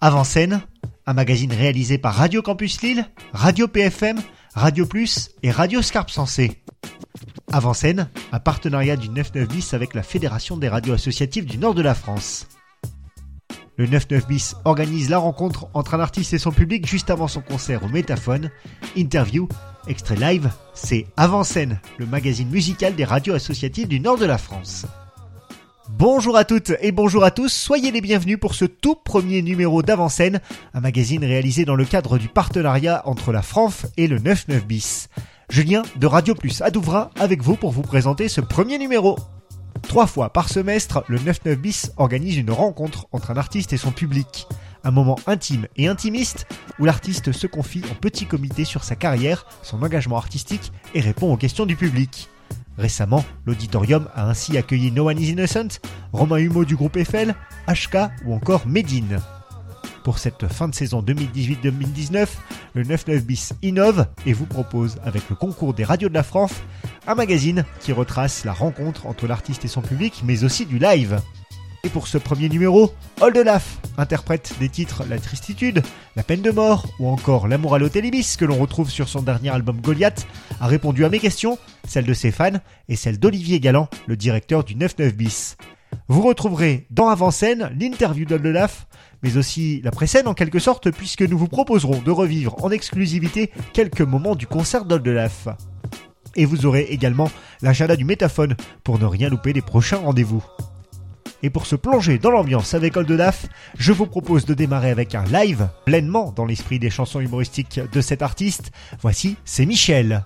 Avant Scène, un magazine réalisé par Radio Campus Lille, Radio PFM, Radio Plus et Radio Scarpe Sensée. Avant Scène, un partenariat du 99 bis avec la Fédération des radios associatives du nord de la France. Le 99 bis organise la rencontre entre un artiste et son public juste avant son concert au Métaphone. Interview, extrait live, c'est Avant Scène, le magazine musical des radios associatives du nord de la France. Bonjour à toutes et bonjour à tous, soyez les bienvenus pour ce tout premier numéro d'Avant Scène, un magazine réalisé dans le cadre du partenariat entre la FRANF et le 99 bis. Julien de Radio Plus à Douvrin avec vous pour vous présenter ce premier numéro. 3 fois par semestre, le 99 bis organise une rencontre entre un artiste et son public. Un moment intime et intimiste où l'artiste se confie en petit comité sur sa carrière, son engagement artistique et répond aux questions du public. Récemment, l'auditorium a ainsi accueilli No One is Innocent, Romain Humeau du groupe Eiffel, HK ou encore Medine. Pour cette fin de saison 2018-2019, le 99 bis innove et vous propose, avec le concours des radios de la FRANF, un magazine qui retrace la rencontre entre l'artiste et son public, mais aussi du live. Et pour ce premier numéro, Oldelaf interprète des titres La Tristitude, La Peine de Mort ou encore L'amour à l'hôtel Ibis que l'on retrouve sur son dernier album Goliath, a répondu à mes questions, celles de ses fans et celles d'Olivier Galland, le directeur du 99 bis. Vous retrouverez dans Avant Scène l'interview d'Oldelaf, mais aussi la pré-scène en quelque sorte, puisque nous vous proposerons de revivre en exclusivité quelques moments du concert d'Oldelaf. Et vous aurez également l'agenda du Métaphone pour ne rien louper des prochains rendez-vous. Et pour se plonger dans l'ambiance avec Oldelaf, je vous propose de démarrer avec un live pleinement dans l'esprit des chansons humoristiques de cet artiste. Voici, c'est Michel.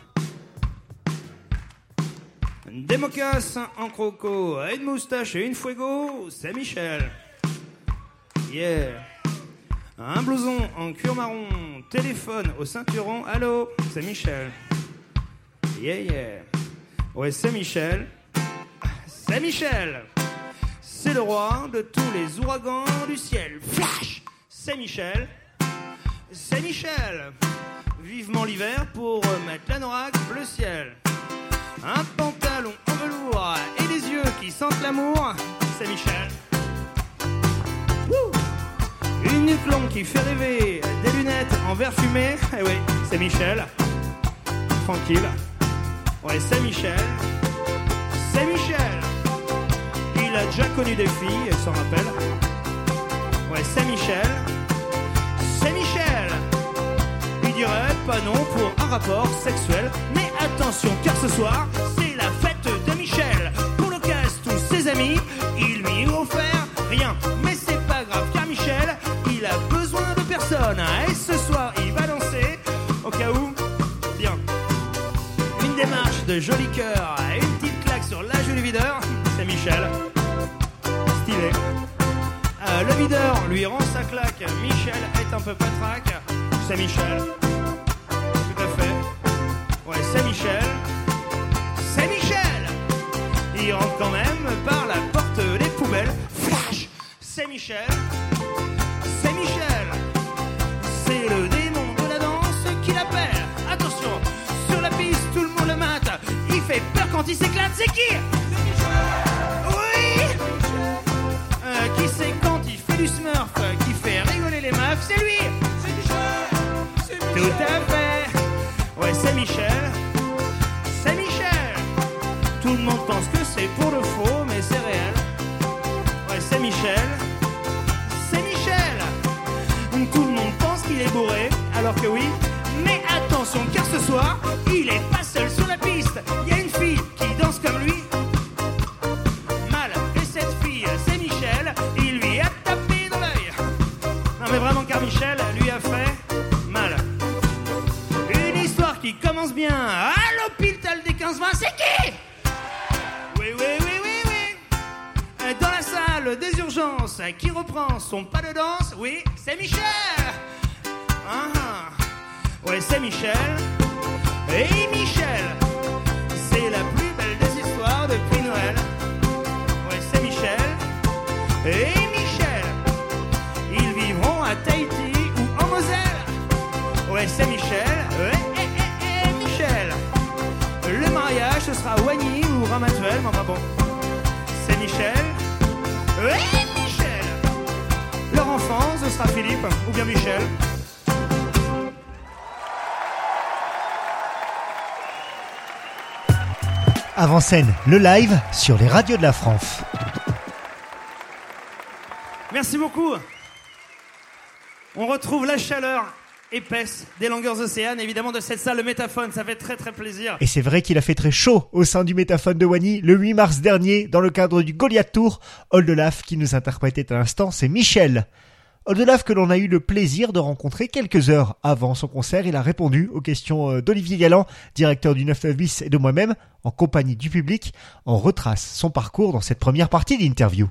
Des mocassins en croco, une moustache et une fuego, c'est Michel. Yeah. Un blouson en cuir marron, téléphone au ceinturon, allô, c'est Michel. Yeah, yeah. Ouais, c'est Michel. C'est Michel. C'est le roi de tous les ouragans du ciel. Flash. C'est Michel. C'est Michel. Vivement l'hiver pour mettre l'anorak bleu ciel. Un pantalon en velours et des yeux qui sentent l'amour, c'est Michel. Woo. Une nuque longue qui fait rêver, des lunettes en verre fumé, eh oui, c'est Michel. Tranquille, ouais, c'est Michel. C'est Michel. Il a déjà connu des filles, elle s'en rappelle. Ouais, c'est Michel. C'est Michel. Il dirait pas non pour un rapport sexuel. Mais attention, car ce soir, c'est la fête de Michel. Pour l'occasion, tous ses amis, il lui a offert rien. Mais c'est pas grave, car Michel, il a besoin de personne. Et ce soir, il va danser, au cas où, bien. Une démarche de joli cœur, une petite claque sur la joue du videur, c'est Michel. Stylé. Le videur lui rend sa claque. Michel est un peu patraque. C'est Michel. Tout à fait. Ouais, c'est Michel. C'est Michel. Il rentre quand même par la porte des poubelles. Flash. C'est Michel. C'est Michel. C'est le démon de la danse qui l'appelle. Attention, sur la piste, tout le monde le mate. Il fait peur quand il s'éclate. C'est qui? C'est Michel. Oui. Qui c'est quand il fait du smurf, qui fait rigoler les meufs, c'est lui. C'est Michel. C'est Michel. Tout à fait. Ouais, c'est Michel. C'est Michel. Tout le monde pense que c'est pour le faux, mais c'est réel. Ouais, c'est Michel. C'est Michel. Tout le monde pense qu'il est bourré, alors que oui. Mais attention, car ce soir, il est pas seul sur la piste. Il y a une fille qui danse comme lui. Mais vraiment, car Michel lui a fait mal. Une histoire qui commence bien à l'hôpital des 15-20, c'est qui? Oui, oui, oui, oui, oui. Dans la salle des urgences, qui reprend son pas de danse, oui, c'est Michel. Ouais, c'est Michel. Et Michel, c'est la plus belle des histoires depuis Noël. Ouais, c'est Michel. Et à Tahiti ou en Moselle. Ouais, c'est Michel. Michel. Le mariage, ce sera Wagny ou Ramatuel, mais enfin bon. C'est Michel. Michel. Leur enfance, sera Philippe ou bien Michel. Avant-scène, le live sur les radios de la France. Merci beaucoup. On retrouve la chaleur épaisse des longueurs océanes, évidemment de cette salle, le Métaphone, ça fait très très plaisir. Et c'est vrai qu'il a fait très chaud au sein du Métaphone de Wany le 8 mars dernier dans le cadre du Goliath Tour. Oldelaf qui nous interprétait à l'instant, c'est Michel. Oldelaf que l'on a eu le plaisir de rencontrer quelques heures avant son concert. Il a répondu aux questions d'Olivier Galland, directeur du 99 bis, et de moi-même, en compagnie du public. On retrace son parcours dans cette première partie d'interview.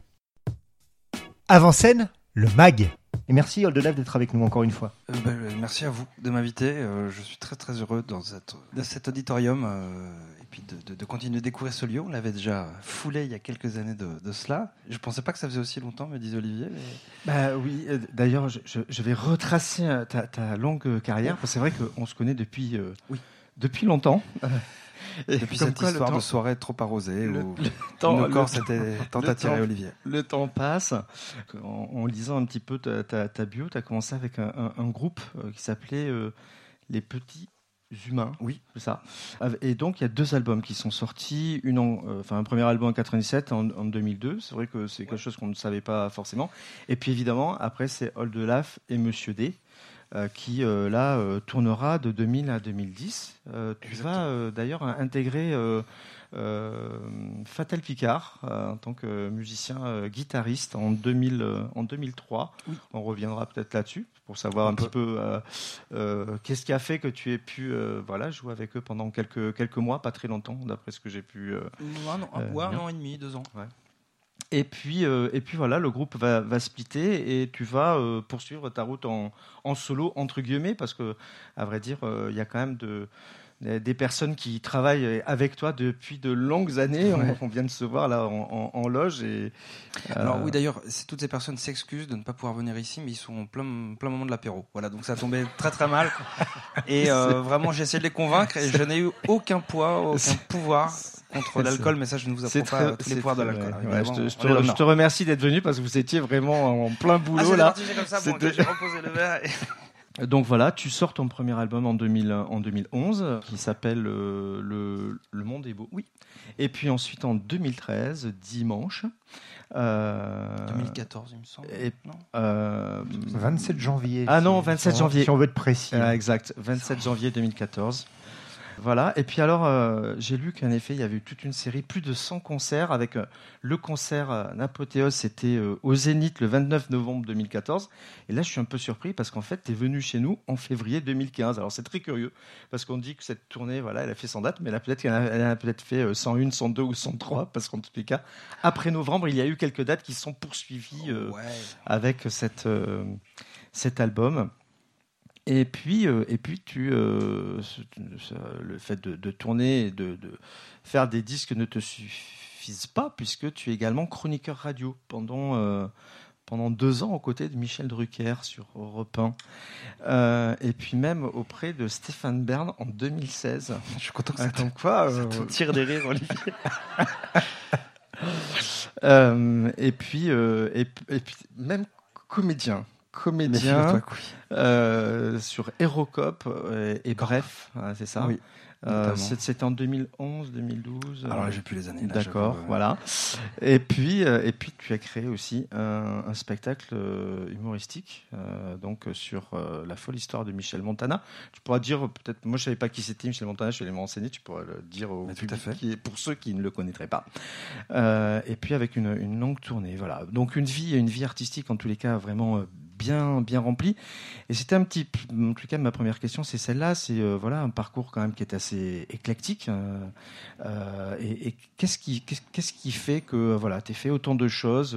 Avant scène, le MAG. Et merci Oldelaf d'être avec nous encore une fois. Merci à vous de m'inviter. Je suis très très heureux dans cet auditorium et puis de continuer de découvrir ce lieu. On l'avait déjà foulé il y a quelques années de cela. Je ne pensais pas que ça faisait aussi longtemps, me disait Olivier. Mais... Oui, d'ailleurs, je vais retracer ta longue carrière. Parce que c'est vrai qu'on se connaît depuis longtemps. Et depuis cette histoire de soirée trop arrosée où nos corps s'étaient tant attirés, Olivier. Le temps passe. En lisant un petit peu ta bio, tu as commencé avec un groupe qui s'appelait Les Petits Humains. Oui, c'est ça. Et donc, il y a 2 albums qui sont sortis. Un premier album en 97, en 2002. C'est vrai que c'est quelque chose qu'on ne savait pas forcément. Et puis, évidemment, après, c'est Oldelaf et Monsieur D. Qui tournera de 2000 à 2010. Tu vas d'ailleurs intégrer Fatal Picard en tant que musicien guitariste en 2003. Oui. On reviendra peut-être là-dessus pour savoir un petit peu qu'est-ce qui a fait que tu aies pu jouer avec eux pendant quelques mois, pas très longtemps d'après ce que j'ai pu... un an et demi, 2 ans. Ouais. Et puis voilà, le groupe va splitter et tu vas poursuivre ta route en solo, entre guillemets, parce que, à vrai dire, il y a quand même des personnes qui travaillent avec toi depuis de longues années. Ouais. On vient de se voir là en loge. Alors oui, d'ailleurs, toutes ces personnes s'excusent de ne pas pouvoir venir ici, mais ils sont en plein moment de l'apéro. Voilà, donc ça tombait très très mal. Et vraiment, j'ai essayé de les convaincre et je n'ai eu aucun poids, aucun pouvoir contre l'alcool, mais ça, je ne vous apprends pas tous les pouvoirs de l'alcool. Ouais, je te remercie d'être venu parce que vous étiez vraiment en plein boulot là. Comme ça, bon, j'ai reposé le verre. Donc voilà, tu sors ton premier album en 2011 qui s'appelle Le Monde est beau. Oui. Et puis ensuite en 2013, Dimanche. 2014, il me semble. 27 janvier. Ah non, 27 janvier. Si on veut être précis. Exact, 27 janvier 2014. Voilà, et puis alors, j'ai lu qu'en effet, il y avait eu toute une série, plus de 100 concerts, avec le concert d'apothéose, c'était au Zénith le 29 novembre 2014. Et là, je suis un peu surpris parce qu'en fait, tu es venu chez nous en février 2015. Alors, c'est très curieux, parce qu'on dit que cette tournée, elle a fait 100 dates, mais elle a peut-être fait 101, 102 ou 103, parce qu'en tous les cas, après novembre, il y a eu quelques dates qui sont poursuivies avec cet album. Et puis le fait de tourner et de faire des disques ne te suffisent pas, puisque tu es également chroniqueur radio pendant 2 ans aux côtés de Michel Drucker sur Europe 1. Et puis même auprès de Stéphane Bern en 2016. Je suis content que ça te tire des rires, Olivier. Et puis même comédien sur Hérocop et Bref, c'est ça. Oui. C'était en 2011, 2012. Alors là, j'ai plus les années. Là, d'accord, voilà. Et puis tu as créé aussi un spectacle humoristique, donc sur la folle histoire de Michel Montana. Tu pourras dire peut-être, moi je savais pas qui c'était Michel Montana, je suis allé me renseigner. Tu pourras le dire au public, pour ceux qui ne le connaîtraient pas. Et puis avec une longue tournée, voilà. Donc une vie artistique en tous les cas vraiment bien rempli. Et c'était en tout cas, ma première question, c'est celle-là. C'est un parcours quand même qui est assez éclectique. Et qu'est-ce qui fait que t'aies fait autant de choses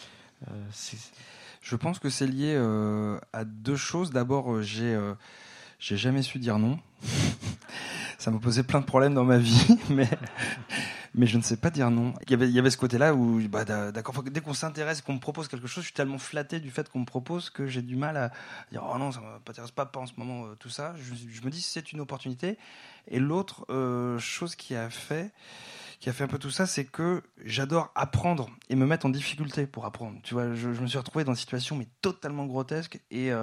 Je pense que c'est lié à 2 choses. D'abord, j'ai jamais su dire non. Ça m'a posé plein de problèmes dans ma vie, mais je ne sais pas dire non. Il y avait ce côté-là où, d'accord, dès qu'on s'intéresse, qu'on me propose quelque chose, je suis tellement flatté du fait qu'on me propose que j'ai du mal à dire oh non, ça ne m'intéresse pas en ce moment, tout ça. Je me dis c'est une opportunité. Et l'autre chose qui a fait qui a fait un peu tout ça, c'est que j'adore apprendre et me mettre en difficulté pour apprendre. Tu vois, je me suis retrouvé dans une situation mais totalement grotesque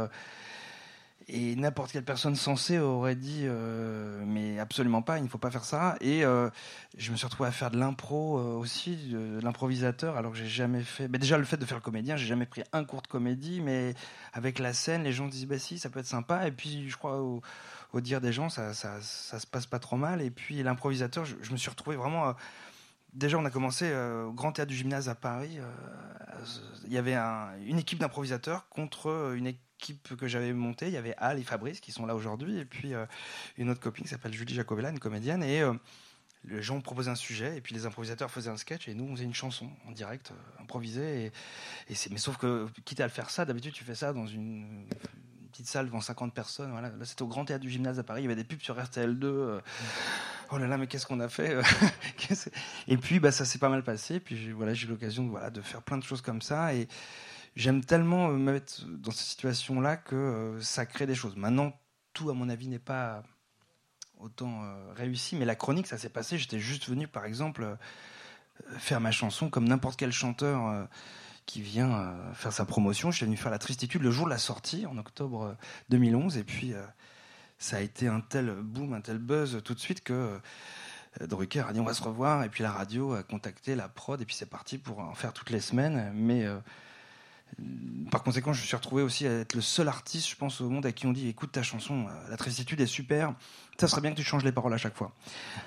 et n'importe quelle personne sensée aurait dit mais absolument pas, il ne faut pas faire ça. Et je me suis retrouvé à faire de l'impro aussi, de l'improvisateur, alors que j'ai jamais fait. Mais déjà le fait de faire le comédien, j'ai jamais pris un cours de comédie, mais avec la scène, les gens disent bah si, ça peut être sympa. Et puis je crois au dire des gens, ça se passe pas trop mal. Et puis l'improvisateur, je me suis retrouvé vraiment. Déjà, on a commencé au Grand Théâtre du Gymnase à Paris. Il y avait une équipe d'improvisateurs contre une équipe que j'avais montée. Il y avait Al et Fabrice qui sont là aujourd'hui, et puis une autre copine qui s'appelle Julie Jacobella, une comédienne. Et les gens proposaient un sujet, et puis les improvisateurs faisaient un sketch, et nous on faisait une chanson en direct, improvisée. Mais sauf que, quitte à le faire ça, d'habitude tu fais ça dans une petite salle devant 50 personnes. Voilà. Là, c'était au Grand Théâtre du Gymnase à Paris. Il y avait des pubs sur RTL2. Oh là là, mais qu'est-ce qu'on a fait Et puis, ça s'est pas mal passé. Puis, j'ai eu l'occasion de faire plein de choses comme ça. Et j'aime tellement me mettre dans cette situation-là que ça crée des choses. Maintenant, tout, à mon avis, n'est pas autant réussi. Mais la chronique, ça s'est passé. J'étais juste venu, par exemple, faire ma chanson comme n'importe quel chanteur qui vient faire sa promotion. Je suis venu faire la Tristitude le jour de la sortie, en octobre 2011. Et puis, ça a été un tel boom, un tel buzz tout de suite que Drucker a dit on va se revoir. Et puis la radio a contacté la prod. Et puis c'est parti pour en faire toutes les semaines. Mais par conséquent, je me suis retrouvé aussi à être le seul artiste, je pense, au monde à qui on dit écoute ta chanson, la Tristitude est super. Ça serait bien que tu changes les paroles à chaque fois.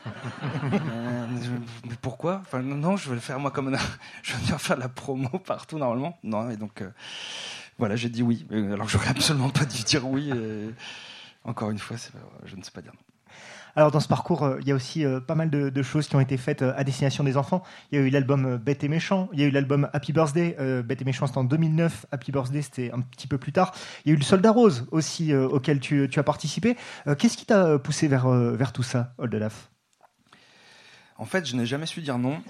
Mais pourquoi ? Enfin, non, je vais le faire moi comme je vais venir faire de la promo partout normalement. Non, et donc voilà, j'ai dit oui. Alors que j'aurais absolument pas dû dire oui. Encore une fois, je ne sais pas dire non. Alors dans ce parcours, il y a aussi pas mal de choses qui ont été faites à destination des enfants. Il y a eu l'album Bête et Méchant, il y a eu l'album Happy Birthday. Bête et Méchant, c'était en 2009, Happy Birthday, c'était un petit peu plus tard. Il y a eu le Soldat Rose aussi, auquel tu as participé. Qu'est-ce qui t'a poussé vers tout ça, Oldelaf ? En fait, je n'ai jamais su dire non.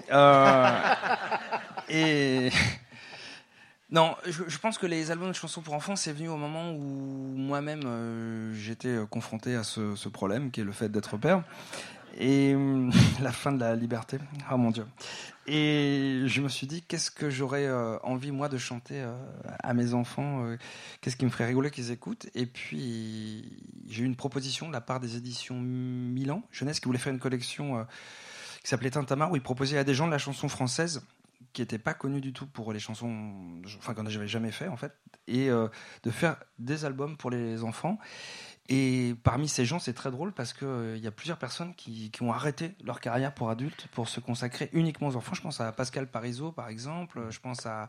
Et... Non, je pense que les albums de chansons pour enfants, c'est venu au moment où moi-même j'étais confronté à ce problème qui est le fait d'être père et la fin de la liberté. Oh mon Dieu. Et je me suis dit, qu'est-ce que j'aurais envie moi de chanter à mes enfants, qu'est-ce qui me ferait rigoler qu'ils écoutent. Et puis j'ai eu une proposition de la part des éditions Milan Jeunesse qui voulait faire une collection qui s'appelait Tintamarre, où ils proposaient à des gens de la chanson française qui n'étaient pas connus du tout pour les chansons, qu'on j'avais jamais fait en fait, et de faire des albums pour les enfants. Et parmi ces gens, c'est très drôle parce que y a plusieurs personnes qui ont arrêté leur carrière pour adultes pour se consacrer uniquement aux enfants. Je pense à Pascal Parisot par exemple, je pense à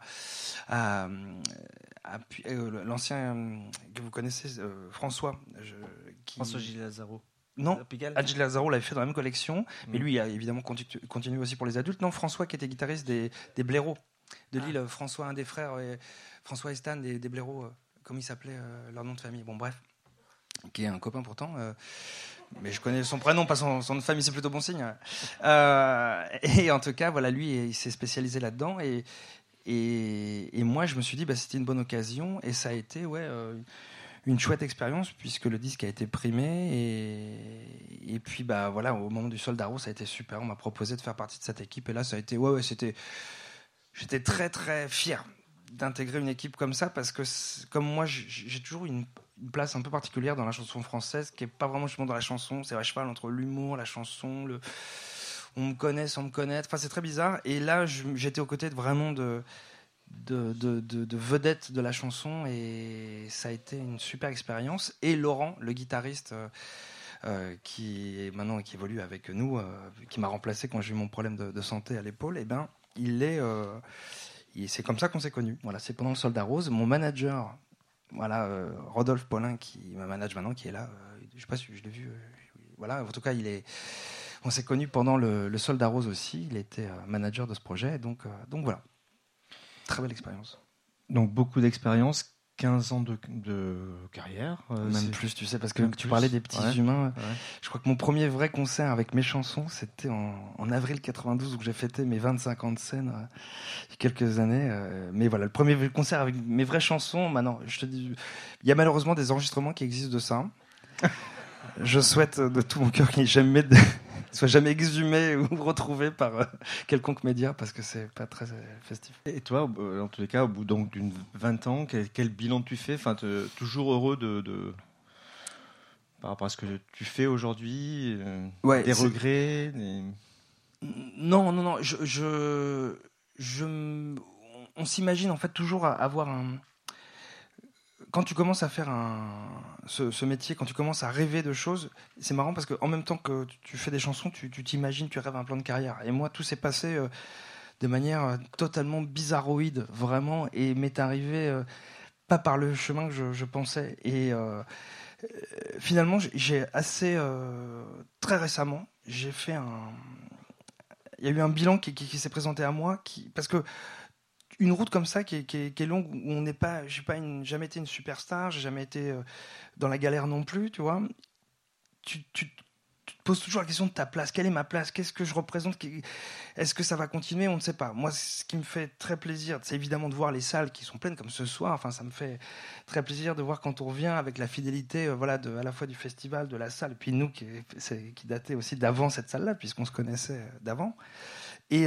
l'ancien que vous connaissez, François Gilles Lazaro. Non, Gilles Lazaro l'avait fait dans la même collection, mais lui il a évidemment continué aussi pour les adultes. Non, François qui était guitariste des Blaireaux de Lille, François, un des frères, François et Stan des Blaireaux, comme il s'appelait leur nom de famille. Bon bref, qui est un copain pourtant, mais je connais son prénom, pas son nom de famille, c'est plutôt bon signe. Et en tout cas, voilà, lui il s'est spécialisé là-dedans et moi je me suis dit c'était une bonne occasion et ça a été une chouette expérience puisque le disque a été primé et puis au moment du Soldat Rose ça a été super. On m'a proposé de faire partie de cette équipe et là ça a été j'étais très très fier d'intégrer une équipe comme ça parce que comme moi j'ai toujours une place un peu particulière dans la chanson française qui est pas vraiment justement dans la chanson, c'est à cheval entre l'humour, la chanson, on me connaît sans me connaître, enfin c'est très bizarre et là j'étais aux côtés de vedettes de la chanson et ça a été une super expérience. Et Laurent, le guitariste qui évolue avec nous, qui m'a remplacé quand j'ai eu mon problème de santé à l'épaule, c'est comme ça qu'on s'est connus. Voilà, c'est pendant le Soldat Rose. Mon manager, Rodolphe Paulin, qui me manage maintenant, qui est là, je sais pas si je l'ai vu, en tout cas on s'est connus pendant le Soldat Rose aussi. Il était manager de ce projet, donc voilà. Très belle expérience. Donc beaucoup d'expérience, 15 ans de carrière. Même plus, tu sais, parce que tu parlais des petits humains. Ouais. Je crois que mon premier vrai concert avec mes chansons, c'était en avril 92, où j'ai fêté mes 25 ans de scène il y a quelques années. Mais voilà, le premier concert avec mes vraies chansons, maintenant, je te dis, il y a malheureusement des enregistrements qui existent de ça. Je souhaite de tout mon cœur qu'il n'y ait jamais soit jamais exhumé ou retrouvé par quelconque média, parce que c'est pas très festif. Et toi, en tous les cas, au bout donc d'une 20 ans, quel bilan tu fais? Enfin, toujours heureux par rapport à ce que tu fais aujourd'hui, des regrets Non. On s'imagine en fait toujours avoir un. Quand tu commences à faire ce métier, quand tu commences à rêver de choses, c'est marrant parce qu'en même temps que tu fais des chansons, tu t'imagines, tu rêves un plan de carrière. Et moi, tout s'est passé de manière totalement bizarroïde, vraiment, et m'est arrivé pas par le chemin que je pensais. Et finalement, j'ai très récemment, j'ai fait il y a eu un bilan qui s'est présenté à moi, parce que une route comme ça qui est longue, où on n'est pas, j'ai jamais été une superstar, j'ai jamais été dans la galère non plus, tu vois. Tu te poses toujours la question de ta place. Quelle est ma place? Qu'est-ce que je représente? Est-ce que ça va continuer? On ne sait pas. Moi, ce qui me fait très plaisir, c'est évidemment de voir les salles qui sont pleines comme ce soir. Enfin, ça me fait très plaisir de voir quand on revient avec la fidélité, à la fois du festival, de la salle, et puis nous qui datait aussi d'avant cette salle-là, puisqu'on se connaissait d'avant. Et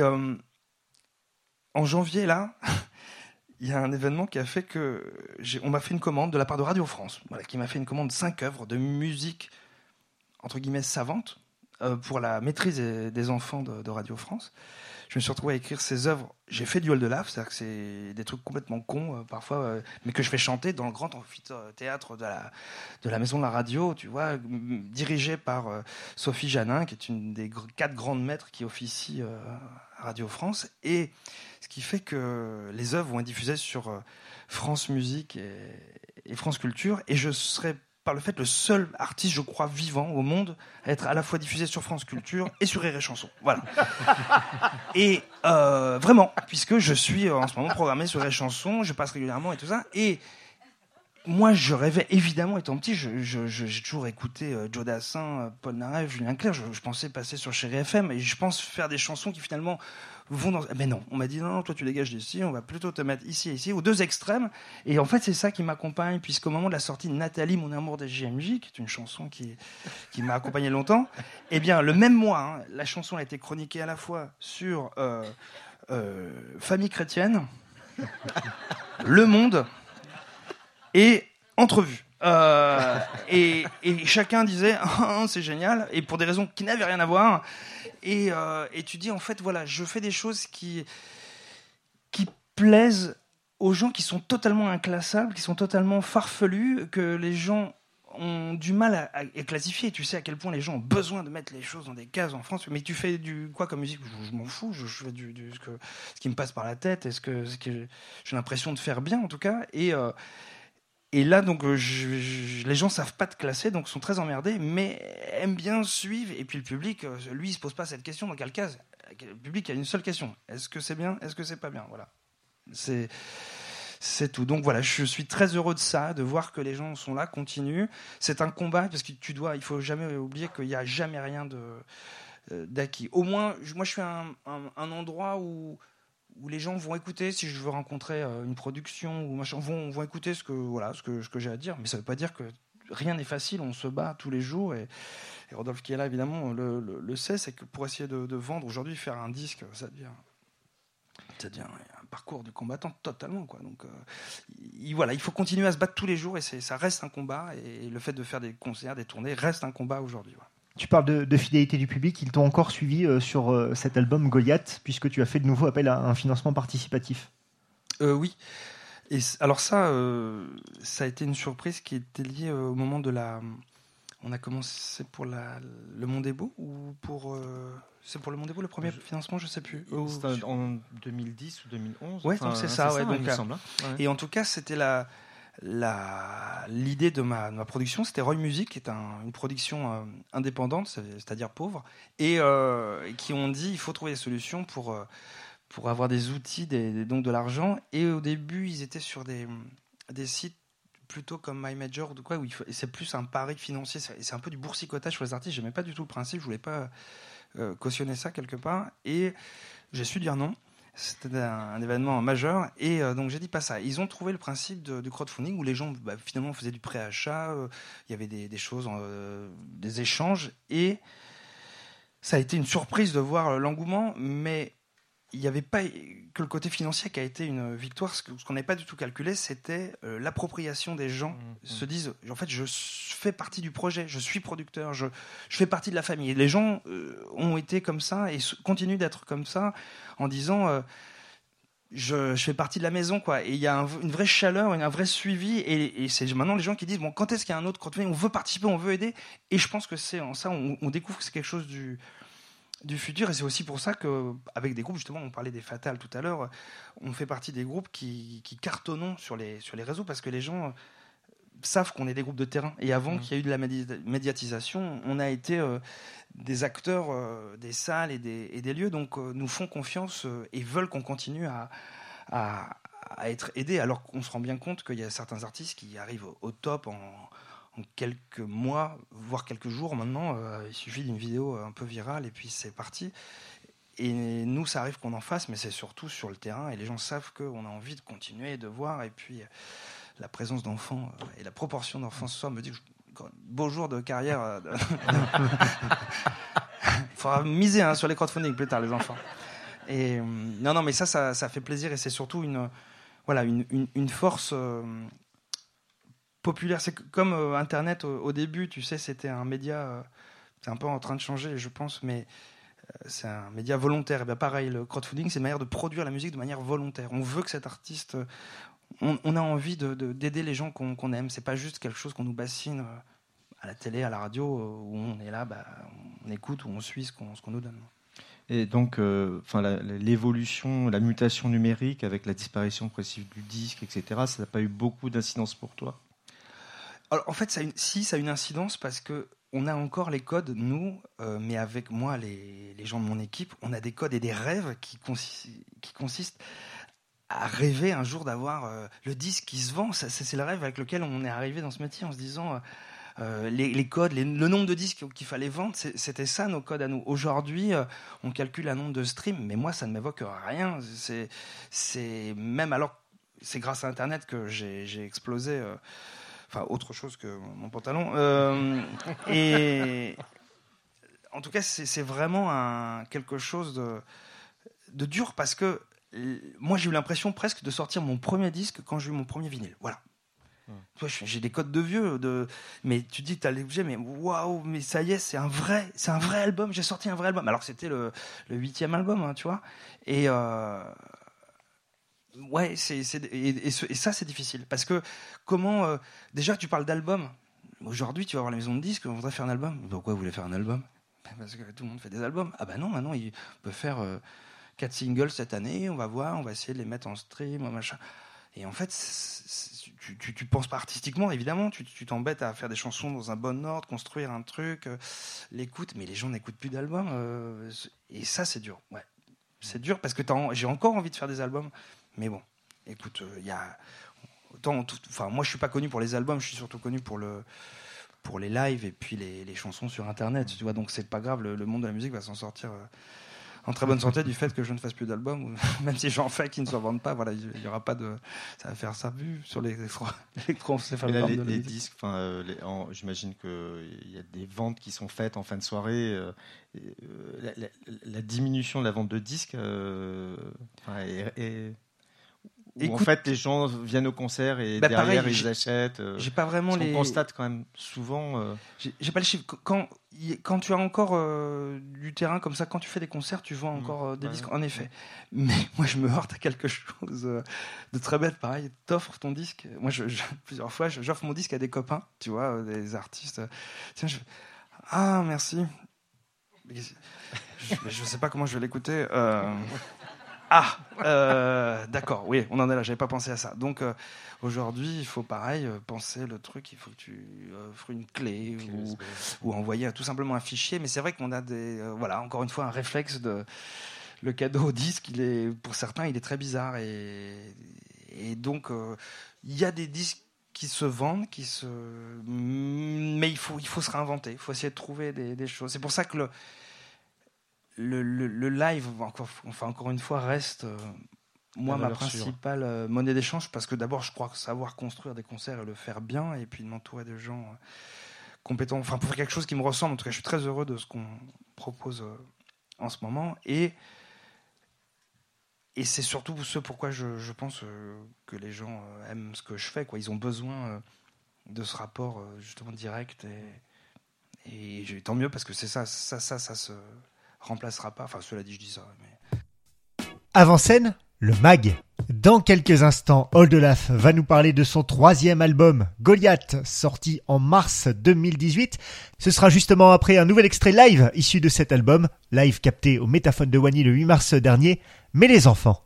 en janvier, là, il y a un événement qui a fait que on m'a fait une commande de la part de Radio France, qui m'a fait une commande de 5 œuvres de musique, entre guillemets, savante, pour la maîtrise des enfants de Radio France. Je me suis retrouvé à écrire ces œuvres. J'ai fait du hall de lave, c'est-à-dire que c'est des trucs complètement cons, parfois, mais que je fais chanter dans le grand amphithéâtre de la Maison de la Radio, tu vois, dirigé par Sophie Janin, qui est une des 4 grandes maîtres qui officie à Radio France. Et ce qui fait que les œuvres vont être diffusées sur France Musique et France Culture. Et je serai, par le fait, le seul artiste, je crois, vivant au monde à être à la fois diffusé sur France Culture et sur Rire et Chanson. Voilà. Et vraiment, puisque je suis en ce moment programmé sur Rire et Chanson, je passe régulièrement et tout ça. Et moi, je rêvais, évidemment, étant petit, j'ai toujours écouté Joe Dassin, Paul Naref, Julien Clerc. Je pensais passer sur Chéri FM et je pense faire des chansons qui finalement vont dans. Mais non, on m'a dit non, toi tu dégages d'ici, on va plutôt te mettre ici et ici, aux deux extrêmes. Et en fait, c'est ça qui m'accompagne, puisqu'au moment de la sortie de Nathalie, mon amour des JMJ, qui est une chanson qui m'a accompagné longtemps, eh bien, le même mois, la chanson a été chroniquée à la fois sur Famille chrétienne, Le Monde et Entrevue. Et chacun disait c'est génial, et pour des raisons qui n'avaient rien à voir. Et tu dis, en fait, voilà, je fais des choses qui plaisent aux gens, qui sont totalement inclassables, qui sont totalement farfelus, que les gens ont du mal à classifier. Tu sais à quel point les gens ont besoin de mettre les choses dans des cases en France. Mais tu fais du quoi comme musique? Je m'en fous. Je fais ce qui me passe par la tête, et ce que j'ai l'impression de faire bien, en tout cas. Et là, donc, les gens savent pas te classer, donc sont très emmerdés, mais aiment bien suivre. Et puis le public, lui, il se pose pas cette question dans quelle case. Le public a une seule question: est-ce que c'est bien? Est-ce que c'est pas bien? Voilà. C'est tout. Donc voilà, je suis très heureux de ça, de voir que les gens sont là, continuent. C'est un combat, parce que il faut jamais oublier qu'il y a jamais rien d'acquis. Au moins, moi, je suis un endroit où les gens vont écouter, si je veux rencontrer une production ou machin, vont écouter ce que j'ai à dire. Mais ça veut pas dire que rien n'est facile, on se bat tous les jours. Et Rodolphe, qui est là, évidemment, le sait, c'est que pour essayer de vendre aujourd'hui, faire un disque, ça devient un parcours du combattant totalement, quoi. Donc voilà, il faut continuer à se battre tous les jours, et ça reste un combat. Et le fait de faire des concerts, des tournées, reste un combat aujourd'hui. Voilà. Tu parles de fidélité du public. Ils t'ont encore suivi sur cet album Goliath, puisque tu as fait de nouveau appel à un financement participatif. Oui. Et alors ça a été une surprise qui était liée au moment de la. On a commencé pour Le Monde est beau, ou pour. C'est pour Le Monde est beau le premier financement, je sais plus. C'était en 2010 ou 2011. Ouais, donc c'est ça, ouais. Donc, il me semble. Ouais. Et en tout cas, c'était l'idée de ma production, c'était Roy Music, qui est une production indépendante, c'est-à-dire pauvre, et qui ont dit il faut trouver des solutions pour avoir des outils, donc de l'argent. Et au début, ils étaient sur des sites plutôt comme My Major, ou quoi, où c'est plus un pari financier, c'est un peu du boursicotage sur les artistes. J'aimais pas du tout le principe, je voulais pas cautionner ça quelque part, et j'ai su dire non. C'était un événement majeur, et donc j'ai dit pas ça. Ils ont trouvé le principe du crowdfunding, où les gens finalement faisaient du préachat, il y avait des choses, des échanges, et ça a été une surprise de voir l'engouement, mais il n'y avait pas que le côté financier qui a été une victoire. Ce qu'on n'avait pas du tout calculé, c'était l'appropriation des gens. Se disent, en fait, je fais partie du projet, je suis producteur, je fais partie de la famille. Et les gens ont été comme ça et continuent d'être comme ça en disant je fais partie de la maison, quoi. Et il y a une vraie chaleur, un vrai suivi. Et c'est maintenant les gens qui disent bon, quand est-ce qu'il y a un autre crowdfunding, on veut participer, on veut aider. Et je pense que c'est en ça, on découvre que c'est quelque chose du futur, et c'est aussi pour ça qu'avec des groupes, justement, on parlait des Fatales tout à l'heure, on fait partie des groupes qui cartonnons sur les réseaux, parce que les gens savent qu'on est des groupes de terrain. Et avant qu'il y ait eu de la médiatisation, on a été des acteurs des salles et des lieux, donc nous font confiance et veulent qu'on continue à être aidés, alors qu'on se rend bien compte qu'il y a certains artistes qui arrivent au top en quelques mois, voire quelques jours maintenant. Il suffit d'une vidéo un peu virale et puis c'est parti. Et nous, ça arrive qu'on en fasse, mais c'est surtout sur le terrain, et les gens savent qu'on a envie de continuer, de voir. Et puis la présence d'enfants et la proportion d'enfants ce soir me dit que beau jour de carrière. Il faudra miser sur les crowdfunding plus tard, les enfants. Et non, mais ça fait plaisir, et c'est surtout une force populaire. C'est comme Internet au début, tu sais, c'était un média, c'est un peu en train de changer, je pense, mais c'est un média volontaire. Et bien pareil, le crowdfunding, c'est une manière de produire la musique de manière volontaire. On veut que cet artiste, on a envie d'aider les gens qu'on aime. C'est pas juste quelque chose qu'on nous bassine à la télé, à la radio, où on est là, on écoute, où on suit ce qu'on nous donne. Et donc, l'évolution, la mutation numérique avec la disparition progressive du disque, etc., ça n'a pas eu beaucoup d'incidence pour toi? Alors, en fait, ça a une incidence, parce que on a encore les codes, nous, mais avec moi, les gens de mon équipe, on a des codes et des rêves qui consistent à rêver un jour d'avoir le disque qui se vend. C'est le rêve avec lequel on est arrivé dans ce métier, en se disant les codes, le nombre de disques qu'il fallait vendre, c'était ça nos codes à nous. Aujourd'hui, on calcule un nombre de streams, mais moi, ça ne m'évoque rien. C'est même alors, c'est grâce à Internet que j'ai explosé. Enfin, autre chose que mon pantalon. Et en tout cas, c'est vraiment quelque chose de dur, parce que moi, j'ai eu l'impression presque de sortir mon premier disque quand j'ai eu mon premier vinyle. Voilà. Tu vois, j'ai des codes de vieux, mais tu dis, t'as l'objet, mais waouh, mais ça y est, c'est un vrai album. J'ai sorti un vrai album. Alors que c'était le 8e album, tu vois. Et ouais, et ça, c'est difficile, parce que comment déjà tu parles d'album. Aujourd'hui, tu vas voir la maison de disques, on voudrait faire un album. Pourquoi vous voulez faire un album? Parce que tout le monde fait des albums. Ah ben non, maintenant il peut faire 4 singles cette année. On va voir, on va essayer de les mettre en stream, machin. Et en fait, tu penses pas artistiquement, évidemment. Tu t'embêtes à faire des chansons dans un bon ordre, construire un truc, l'écoute, mais les gens n'écoutent plus d'albums. Et ça, c'est dur. Ouais, c'est dur, parce que j'ai encore envie de faire des albums. Mais bon, écoute, il y a moi, je suis pas connu pour les albums, je suis surtout connu pour les lives et puis les chansons sur Internet. Tu vois, donc c'est pas grave, le monde de la musique va s'en sortir en très bonne santé du fait que je ne fasse plus d'albums, même si j'en fais qui ne se vendent pas. Voilà, il y aura pas de, ça va faire ça vu sur les électroencéphalogrammes. Les disques, j'imagine qu'il y a des ventes qui sont faites en fin de soirée. La diminution de la vente de disques en fait, les gens viennent au concert et derrière pareil, ils achètent. J'ai pas vraiment on constate quand même souvent. J'ai pas le chiffre. Quand tu as encore du terrain comme ça, quand tu fais des concerts, tu vends encore des disques, en effet. Mais moi, je me heurte à quelque chose de très bête. Pareil, t'offres ton disque. Moi, plusieurs fois, j'offre mon disque à des copains, tu vois, des artistes. Tiens, ah, merci. Je sais pas comment je vais l'écouter. D'accord, oui, on en est là, j'avais pas pensé à ça. Donc aujourd'hui, il faut pareil penser le truc, il faut que tu offres une clé ou envoyer tout simplement un fichier. Mais c'est vrai qu'on a encore une fois un réflexe le cadeau au disque, pour certains, il est très bizarre. Et donc, il y a des disques qui se vendent, mais il faut se réinventer, il faut essayer de trouver des choses. C'est pour ça que le live, encore une fois, reste ma principale monnaie d'échange, parce que d'abord, je crois savoir construire des concerts et le faire bien, et puis de m'entourer de gens compétent, enfin pour faire quelque chose qui me ressemble. En tout cas, je suis très heureux de ce qu'on propose en ce moment. Et c'est surtout ce pourquoi je pense que les gens aiment ce que je fais, quoi. Ils ont besoin de ce rapport justement direct. Et tant mieux, parce que c'est ça se remplacera pas. Enfin, cela dit, je dis ça. Mais... Avant scène, le MAG. Dans quelques instants, Oldelaf va nous parler de son 3e album, Goliath, sorti en mars 2018. Ce sera justement après un nouvel extrait live issu de cet album, live capté au Métaphone de Wany le 8 mars dernier. Mais les enfants.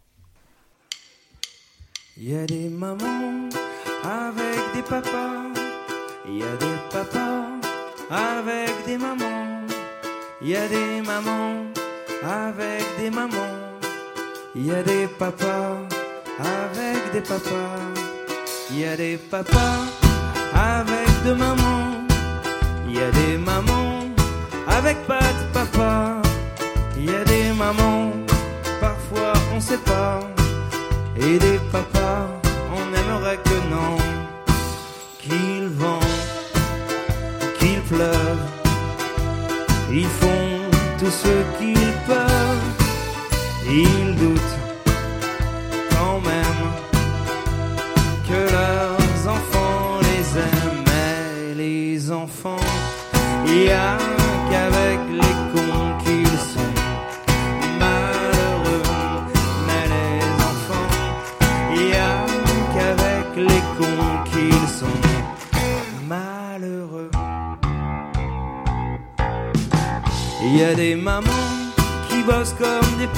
Il y a des mamans avec des papas, il y a des papas avec des mamans, il y a des mamans avec des mamans, il y a des papas avec des papas, il y a des papas avec deux mamans, il y a des mamans avec pas de papa, il y a des mamans, parfois on sait pas, et des papas, on aimerait que non, qu'il vente, qu'il pleuve, ils font tout ce qu'ils peuvent, ils doutent quand même que leurs enfants les aiment. Mais les enfants, il y a qu'avec les cons qu'ils sont malheureux. Mais les enfants, il y a qu'avec les cons qu'ils sont malheureux. Il y a des mamans qui bossent comme des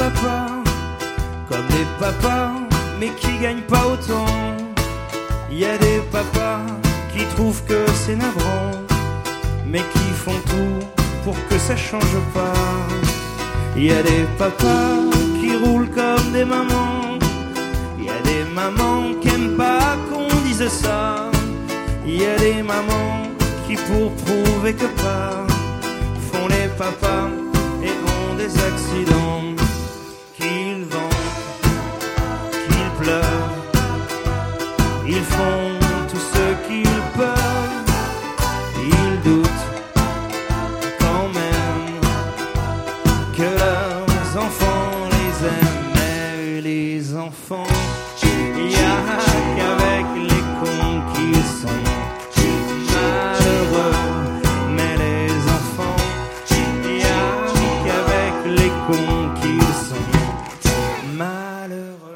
papas, mais qui gagnent pas autant. Il y a des papas qui trouvent que c'est navrant, mais qui font tout pour que ça change pas. Il y a des papas qui roulent comme des mamans, il y a des mamans qui aiment pas qu'on dise ça. Il y a des mamans qui pour prouver que pas font les papas et ont des accidents. Qu'ils ventent, qu'ils pleurent, ils font tout ce qu'ils peuvent, ils doutent quand même que leurs enfants les aiment. Mais les enfants, il y a qu'avec les cons qu'ils sont malheureux. Mais les enfants, il y a qu'avec les cons qu'ils sont malheureux.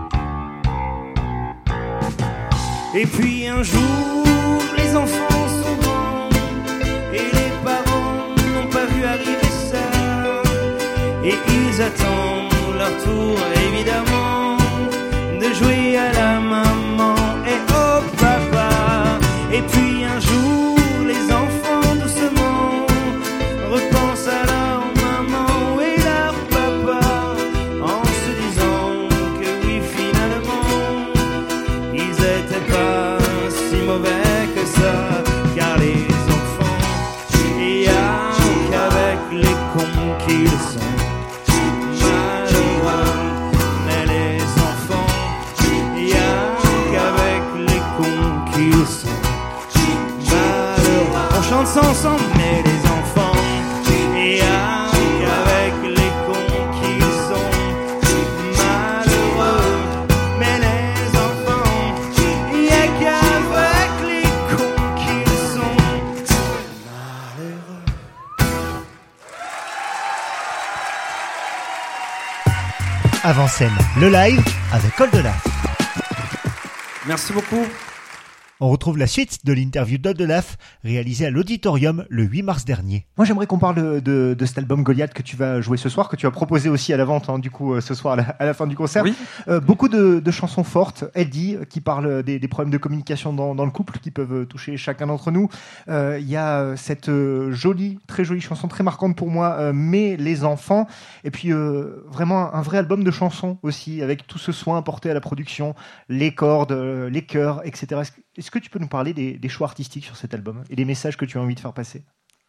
Et puis un jour, les enfants sont grands et les parents n'ont pas vu arriver ça. Et ils attendent leur tour, évidemment, de jouer à la maman et au papa. Et puis un jour, les enfants doucement repensent à leur maman et leur papa, en se disant que oui, finalement, ils étaient pas si mauvais que ça. Car les enfants, il y a qu'avec les cons qu'ils sont malheureux. Mais les enfants, il y a qu'avec les cons qu'ils sont malheureux. On chante ça ensemble, mais les enfants, il y a qu'avec les cons qu'ils sont malheureux. Mais les enfants, il y a qu'avec les cons qu'ils sont malheureux. Avant scène, le live avec Oldelaf. Merci beaucoup. On retrouve la suite de l'interview d'Oldelaf réalisée à l'Auditorium le 8 mars dernier. Moi, j'aimerais qu'on parle de cet album Goliath que tu vas jouer ce soir, que tu as proposé aussi à la vente, du coup, ce soir à la fin du concert. Oui. Beaucoup de chansons fortes, Eddie, qui parle des problèmes de communication dans le couple qui peuvent toucher chacun d'entre nous. Il y a cette très jolie chanson, très marquante pour moi, Mais les enfants. Et puis, vraiment un vrai album de chansons aussi, avec tout ce soin apporté à la production, les cordes, les chœurs, etc. Est-ce que tu peux nous parler des choix artistiques sur cet album et des messages que tu as envie de faire passer ?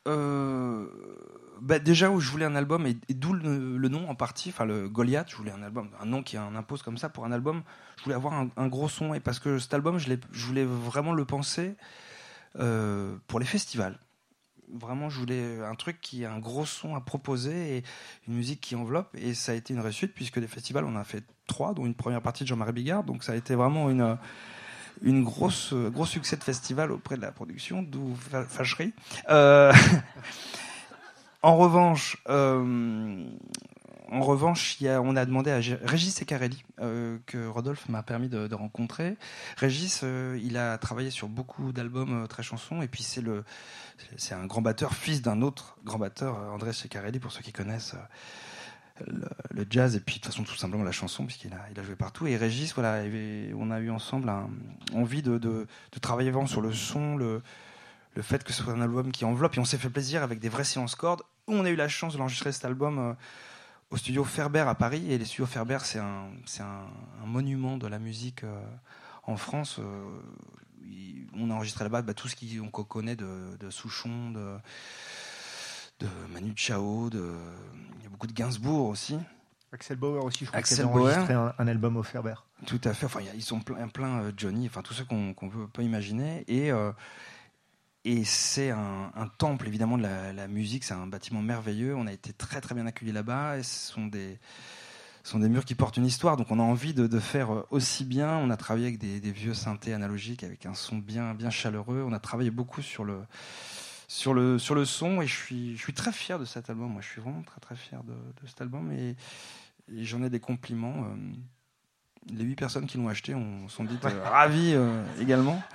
Déjà, où je voulais un album, et d'où le nom en partie, enfin le Goliath, je voulais un album, un nom qui impose comme ça pour un album, je voulais avoir un gros son, et parce que cet album, je voulais vraiment le penser pour les festivals. vraiment, je voulais un truc qui a un gros son à proposer et une musique qui enveloppe. Et ça a été une réussite puisque des festivals, on a fait 3, dont une première partie de Jean-Marie Bigard. Donc ça a été vraiment une gros succès de festival auprès de la production, d'où fâcherie. En revanche, on a demandé à Régis Ceccarelli, que Rodolphe m'a permis de rencontrer. Régis, il a travaillé sur beaucoup d'albums très chansons, et puis c'est un grand batteur, fils d'un autre grand batteur, André Ceccarelli, pour ceux qui connaissent le jazz, et puis de toute façon tout simplement la chanson, puisqu'il a joué partout. Et Régis, voilà, on a eu ensemble envie de travailler vraiment sur le son, le fait que ce soit un album qui enveloppe, et on s'est fait plaisir avec des vrais silences cordes. On a eu la chance de l'enregistrer cet album au studio Ferber à Paris, et les studios Ferber, c'est un monument de la musique en France. On a enregistré là-bas tout ce qu'on connaît de Souchon, de Manu Chao, il y a beaucoup de Gainsbourg aussi. Axel Bauer aussi, je crois Axel qu'il avait enregistré un album au Ferber. Tout à fait, enfin, ils sont plein Johnny, enfin tous ceux qu'on peut imaginer, et c'est un temple évidemment de la musique, c'est un bâtiment merveilleux, on a été très très bien accueillis là-bas, et ce sont des murs qui portent une histoire, donc on a envie de faire aussi bien. On a travaillé avec des vieux synthés analogiques avec un son bien chaleureux, on a travaillé beaucoup sur le son, et je suis très fier de cet album. Moi, je suis vraiment très très fier de cet album, et j'en ai des compliments. Les 8 personnes qui l'ont acheté sont dites ravies également.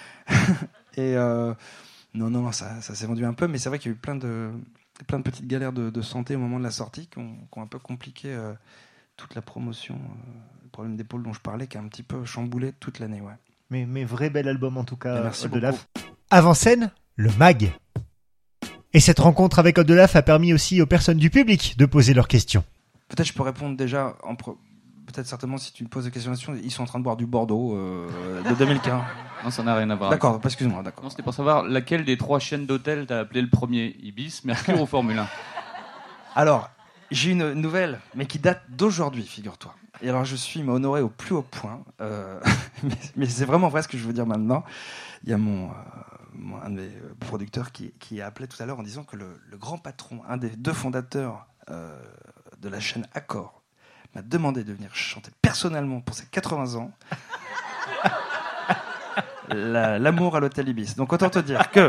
Et non, ça s'est vendu un peu, mais c'est vrai qu'il y a eu plein de petites galères de santé au moment de la sortie qui ont un peu compliqué toute la promotion. Le problème d'épaule dont je parlais, qui a un petit peu chamboulé toute l'année. Ouais. Mais vrai bel album en tout cas. Merci Oldelaf. Avant scène, le MAG. Et cette rencontre avec Oldelaf a permis aussi aux personnes du public de poser leurs questions. Peut-être je peux répondre déjà, peut-être certainement si tu me poses des questions là-dessus, ils sont en train de boire du Bordeaux de 2015. Non, ça n'a rien à voir. D'accord, excuse-moi. D'accord. Non, c'était pour savoir laquelle des 3 chaînes d'hôtels t'as appelé le premier, Ibis, Mercure ou Formule 1. Alors, j'ai une nouvelle, mais qui date d'aujourd'hui, figure-toi. Et alors, je suis honoré au plus haut point. Mais c'est vraiment vrai ce que je veux dire maintenant. Il y a un de mes producteurs qui a appelé tout à l'heure en disant que le grand patron, un des 2 fondateurs de la chaîne Accor, m'a demandé de venir chanter personnellement pour ses 80 ans l'amour à l'hôtel Ibis. Donc autant te dire que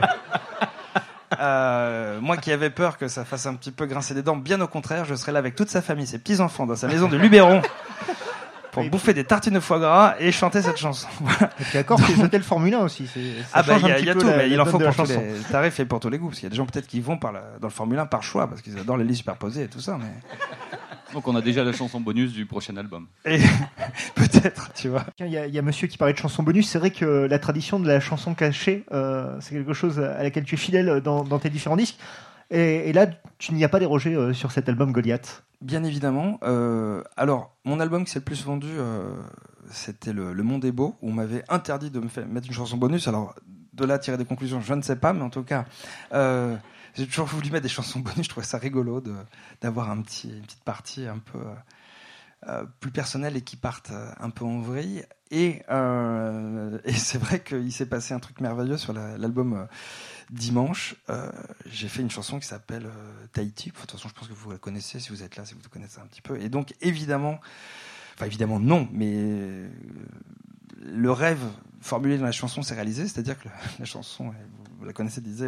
moi qui avais peur que ça fasse un petit peu grincer des dents, bien au contraire, je serai là avec toute sa famille, ses petits-enfants, dans sa maison de Luberon, pour bouffer des tartines de foie gras et chanter cette chanson. Voilà. Et puis Accor, c'est les hôtels Formule 1 aussi. Il y a tout, mais il en faut pour tous les tarifs et pour tous les goûts. Parce qu'il y a des gens peut-être qui vont dans le Formule 1 par choix, parce qu'ils adorent les lits superposés et tout ça. Mais... Donc on a déjà la chanson bonus du prochain album. Et peut-être, tu vois. Il y a monsieur qui parlait de chanson bonus. C'est vrai que la tradition de la chanson cachée, c'est quelque chose à laquelle tu es fidèle dans tes différents disques. Et là, tu n'y as pas dérogé sur cet album Goliath. Bien évidemment. Alors, mon album qui s'est le plus vendu, c'était Le Monde est beau, où on m'avait interdit de mettre une chanson bonus. Alors, de là, tirer des conclusions, je ne sais pas, mais en tout cas, j'ai toujours voulu mettre des chansons bonus. Je trouvais ça rigolo d'avoir une petite partie un peu plus personnelle et qui partent un peu en vrille. Et c'est vrai qu'il s'est passé un truc merveilleux sur l'album Dimanche. J'ai fait une chanson qui s'appelle Tahiti. De toute façon, je pense que vous la connaissez si vous êtes là, si vous connaissez un petit peu. Et donc, évidemment non, mais le rêve formulé dans la chanson s'est réalisé. C'est-à-dire que la chanson, vous la connaissez, disait,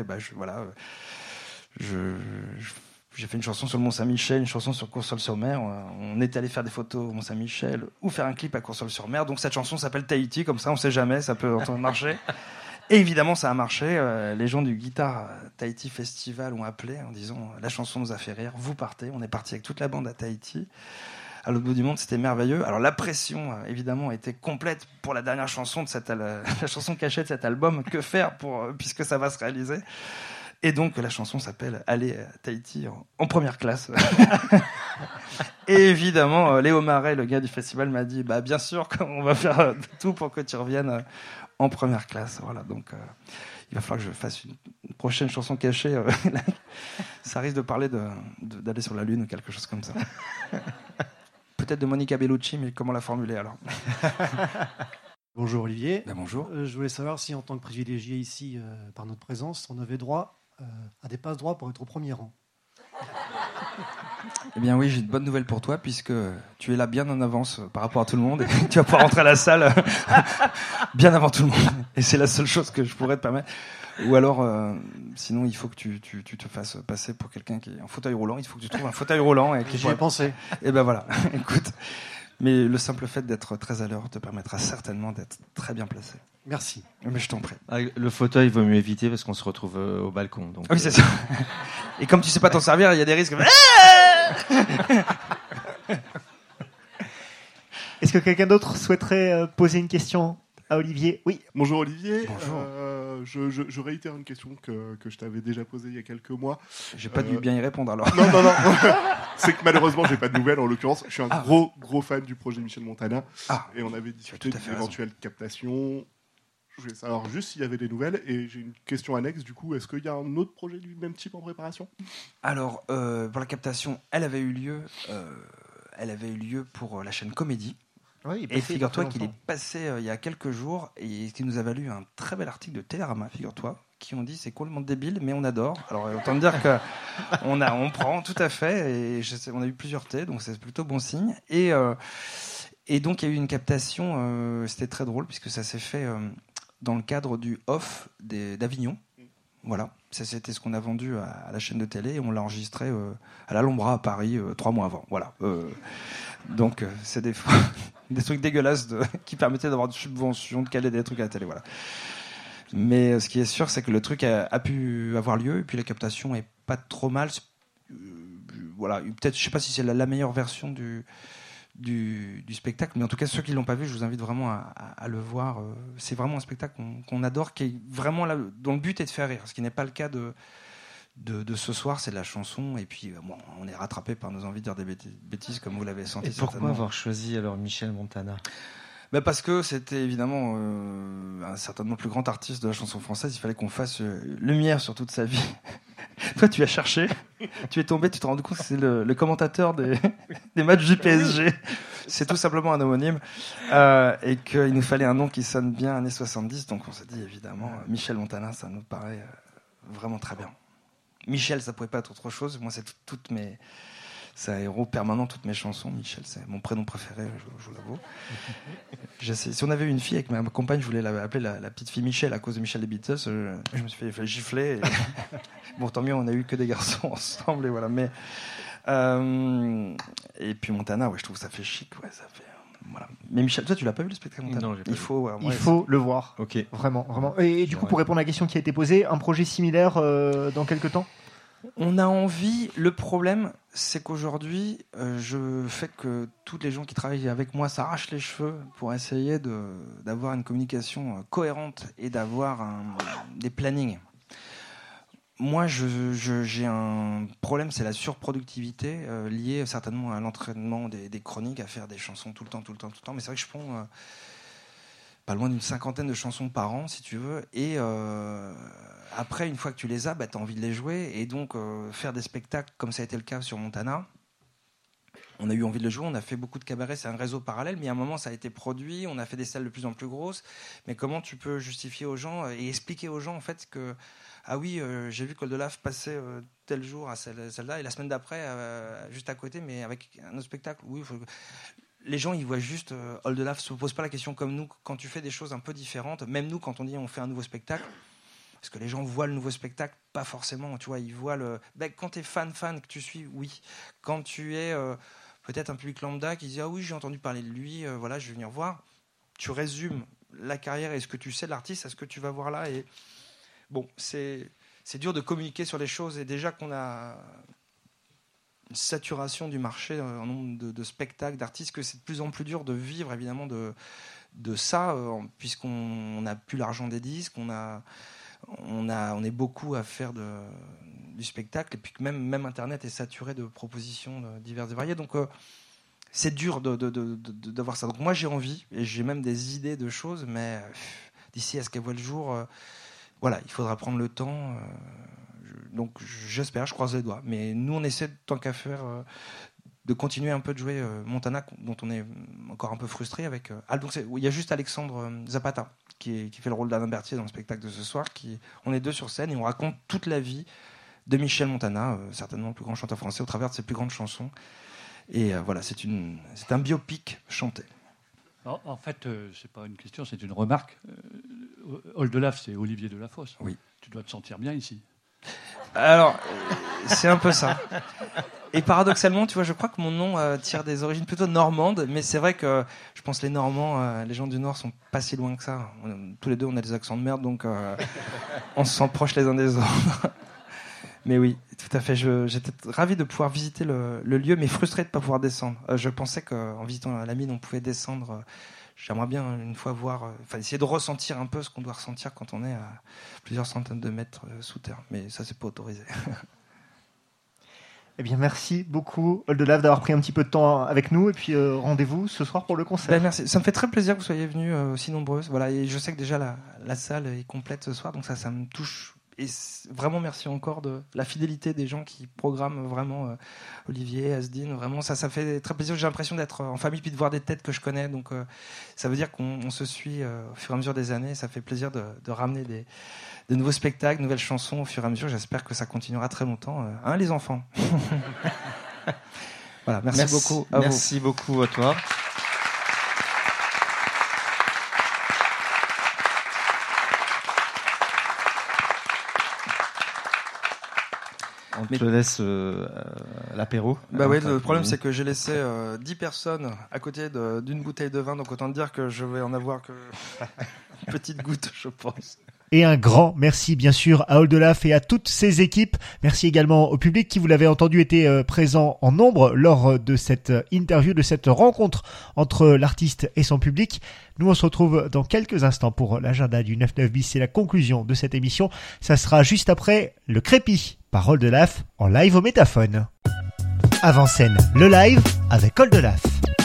j'ai fait une chanson sur le Mont-Saint-Michel, une chanson sur Courseulles-sur-Mer. On est allé faire des photos au Mont-Saint-Michel ou faire un clip à Courseulles-sur-Mer. Donc cette chanson s'appelle Tahiti, comme ça on sait jamais, ça peut marcher. Et évidemment ça a marché. Les gens du Guitar Tahiti Festival ont appelé en disant la chanson nous a fait rire, vous partez. On est parti avec toute la bande à Tahiti. À l'autre bout du monde, c'était merveilleux. Alors la pression, évidemment, était complète pour la dernière chanson la chanson cachée de cet album. Que faire puisque ça va se réaliser? Et donc la chanson s'appelle Aller à Tahiti en première classe. Et évidemment, Léo Marais, le gars du festival, m'a dit bien sûr qu'on va faire tout pour que tu reviennes en première classe. Voilà, donc il va falloir que je fasse une prochaine chanson cachée. Ça risque de parler d'aller sur la Lune ou quelque chose comme ça. Peut-être de Monica Bellucci, mais comment la formuler alors? Bonjour Olivier. Bonjour. Je voulais savoir si en tant que privilégié ici par notre présence, on avait droit a des passe-droits pour être au premier rang. Eh bien oui, j'ai une bonne nouvelle pour toi, puisque tu es là bien en avance par rapport à tout le monde. Et tu vas pouvoir rentrer à la salle bien avant tout le monde. Et c'est la seule chose que je pourrais te permettre. Ou alors, sinon, il faut que tu te fasses passer pour quelqu'un qui est en fauteuil roulant. Il faut que tu trouves un fauteuil roulant. J'y ai pensé. Et ben voilà, écoute. Mais le simple fait d'être très à l'heure te permettra certainement d'être très bien placé. Merci. Mais je t'en prie. Le fauteuil, il vaut mieux éviter parce qu'on se retrouve au balcon. Donc, Oui, c'est ça. Et comme tu sais pas t'en servir, il y a des risques. Est-ce que quelqu'un d'autre souhaiterait poser une question à Olivier? Oui. Bonjour Olivier. Bonjour. Je réitère une question que je t'avais déjà posée il y a quelques mois. J'ai pas dû bien y répondre alors. Non. C'est que malheureusement, j'ai pas de nouvelles en l'occurrence. Je suis un gros fan du projet Michel Montana. Et on avait discuté tout à fait d'une éventuelle captation. Je voulais savoir juste s'il y avait des nouvelles. Et j'ai une question annexe du coup. Est-ce qu'il y a un autre projet du même type en préparation? Alors, pour la captation, elle avait eu lieu pour la chaîne Comédie. Oui, Et figure-toi qu'il est passé il y a quelques jours et qui nous a valu un très bel article de Télérama, figure-toi, qui ont dit c'est complètement débile, mais on adore. Alors autant dire que on prend tout à fait et on a eu plusieurs thés, donc c'est plutôt bon signe. Et donc il y a eu une captation, c'était très drôle puisque ça s'est fait dans le cadre du off d'Avignon. Voilà, ça c'était ce qu'on a vendu à la chaîne de télé et on l'a enregistré à l'Alhambra à Paris 3 mois avant. Voilà. Donc c'est des trucs dégueulasses qui permettaient d'avoir des subventions, de caler des trucs à la télé. Voilà. Mais ce qui est sûr, c'est que le truc a pu avoir lieu et puis la captation est pas trop mal. Voilà, peut-être, je sais pas si c'est la meilleure version du spectacle, mais en tout cas ceux qui l'ont pas vu, je vous invite vraiment à le voir. C'est vraiment un spectacle qu'on adore, qui est vraiment là, dont le but est de faire rire, ce qui n'est pas le cas de ce soir. C'est de la chanson et puis bon, on est rattrapé par nos envies de dire des bêtises comme vous l'avez senti. Et pourquoi avoir choisi alors Michel Montana? Parce que c'était évidemment un certainement le plus grand artiste de la chanson française. Il fallait qu'on fasse lumière sur toute sa vie. Toi, tu as cherché, tu es tombé, tu te rends compte que c'est le commentateur des matchs du PSG. C'est tout simplement un homonyme. Et qu'il nous fallait un nom qui sonne bien années 70. Donc on s'est dit évidemment, Michel Montana, ça nous paraît vraiment très bien. Michel, ça pouvait pas être autre chose. Moi, c'est c'est un héros permanent, toutes mes chansons. Michel, c'est mon prénom préféré, je vous l'avoue. Si on avait eu une fille avec ma compagne, je voulais l'appeler la petite fille Michel à cause de Michel des Beatles. Je me suis fait gifler. Bon, tant mieux, on a eu que des garçons ensemble. Et voilà. Mais, et puis Montana, je trouve que ça fait chic. Ouais, ça fait, voilà. Mais Michel, toi, tu l'as pas vu le spectacle Montana? Non, j'ai pas Il vu. faut le voir. Ok. Vraiment. Et du coup, pour répondre à la question qui a été posée, un projet similaire dans quelques temps? On a envie. Le problème, c'est qu'aujourd'hui, je fais que toutes les gens qui travaillent avec moi s'arrachent les cheveux pour essayer d'avoir une communication cohérente et d'avoir des plannings. Moi, j'ai un problème, c'est la surproductivité liée certainement à l'entraînement des chroniques, à faire des chansons tout le temps. Mais c'est vrai que je prends pas loin d'une 50aine de chansons par an, si tu veux. Et après, une fois que tu les as, tu as envie de les jouer. Et donc, faire des spectacles, comme ça a été le cas sur Montana, on a eu envie de le jouer. On a fait beaucoup de cabarets, c'est un réseau parallèle. Mais à un moment, ça a été produit. On a fait des salles de plus en plus grosses. Mais comment tu peux justifier aux gens et expliquer aux gens, en fait, que... Ah oui, j'ai vu qu'Oldelaf passait tel jour à celle-là. Et la semaine d'après, juste à côté, mais avec un autre spectacle. Oui, les gens, ils voient juste Oldelaf, se pose pas la question comme nous quand tu fais des choses un peu différentes. Même nous, quand on dit on fait un nouveau spectacle, parce que les gens voient le nouveau spectacle, pas forcément. Tu vois, ils voient quand t'es fan que tu suis, oui. Quand tu es peut-être un public lambda qui dit ah oui, j'ai entendu parler de lui, voilà, je vais venir voir. Tu résumes la carrière et ce que tu sais de l'artiste à ce que tu vas voir là. Et bon, c'est dur de communiquer sur les choses. Et déjà qu'on a une saturation du marché en nombre de spectacles, d'artistes, que c'est de plus en plus dur de vivre évidemment de ça, puisqu'on n'a plus l'argent des disques, on est beaucoup à faire du spectacle, et puis que même Internet est saturé de propositions diverses et variées. Donc c'est dur d'avoir ça. Donc moi j'ai envie, et j'ai même des idées de choses, mais d'ici à ce qu'elles voient le jour, voilà, il faudra prendre le temps. Donc j'espère, je croise les doigts. Mais nous, on essaie, tant qu'à faire, de continuer un peu de jouer Montana, dont on est encore un peu frustré avec. Donc il y a juste Alexandre Zapata qui fait le rôle d'Alain Berthier dans le spectacle de ce soir. On est deux sur scène et on raconte toute la vie de Michel Montana, certainement le plus grand chanteur français, au travers de ses plus grandes chansons. Et voilà, c'est un biopic chanté. En fait, c'est pas une question, c'est une remarque. Oldelaf, c'est Olivier Delafosse. Oui. Tu dois te sentir bien ici. Alors, c'est un peu ça. Et paradoxalement, tu vois, je crois que mon nom tire des origines plutôt normandes, mais c'est vrai que je pense que les Normands, les gens du Nord, sont pas si loin que ça. Tous les deux, on a des accents de merde, donc on se sent proches les uns des autres. Mais oui, tout à fait. J'étais ravi de pouvoir visiter le lieu, mais frustré de ne pas pouvoir descendre. Je pensais qu'en visitant la mine, on pouvait descendre. J'aimerais bien une fois essayer de ressentir un peu ce qu'on doit ressentir quand on est à plusieurs centaines de mètres sous terre. Mais ça, c'est pas autorisé. Eh bien, merci beaucoup, Oldelaf, d'avoir pris un petit peu de temps avec nous. Et puis, rendez-vous ce soir pour le concert. Merci. Ça me fait très plaisir que vous soyez venus aussi nombreuses. Voilà. Et je sais que déjà la salle est complète ce soir, donc ça me touche. Et vraiment merci encore de la fidélité des gens qui programment vraiment Olivier, Asdine, vraiment ça fait très plaisir. J'ai l'impression d'être en famille puis de voir des têtes que je connais, donc ça veut dire qu'on se suit au fur et à mesure des années. Ça fait plaisir de ramener de nouveaux spectacles, de nouvelles chansons au fur et à mesure. J'espère que ça continuera très longtemps, les enfants. Voilà, merci beaucoup à vous. Merci beaucoup à toi. On te laisse l'apéro. Bah oui, le problème c'est que j'ai laissé 10 personnes à côté d'une bouteille de vin, donc autant te dire que je vais en avoir que une petite goutte, je pense. Et un grand merci bien sûr à Oldelaf et à toutes ses équipes. Merci également au public qui, vous l'avez entendu, était présent en nombre lors de cette interview, de cette rencontre entre l'artiste et son public. Nous, on se retrouve dans quelques instants pour l'agenda du 9-9 bis. C'est la conclusion de cette émission. Ça sera juste après le Crépi par Oldelaf en live au Métaphone. Avant scène, le live avec Oldelaf.